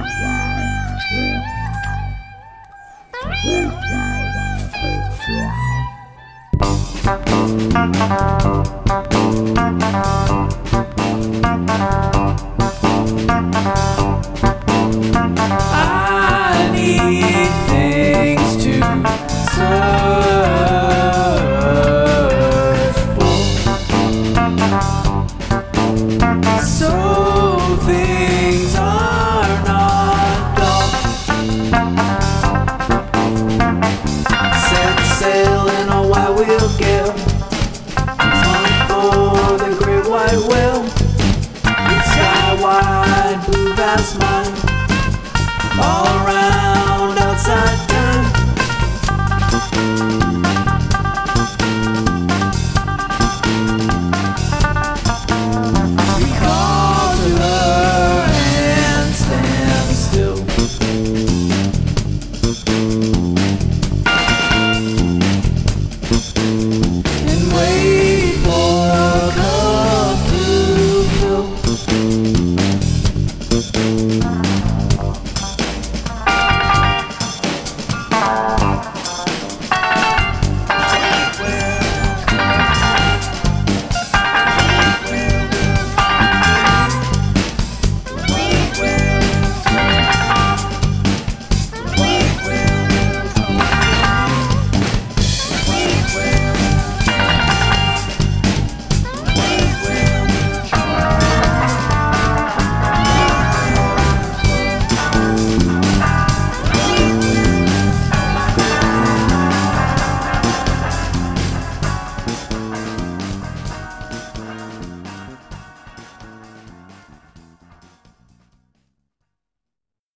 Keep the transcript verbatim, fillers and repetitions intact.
I need things to search for, so things are not gone. Set sail in a white wheel gale, time for the great white whale. Sky wide, blue vast.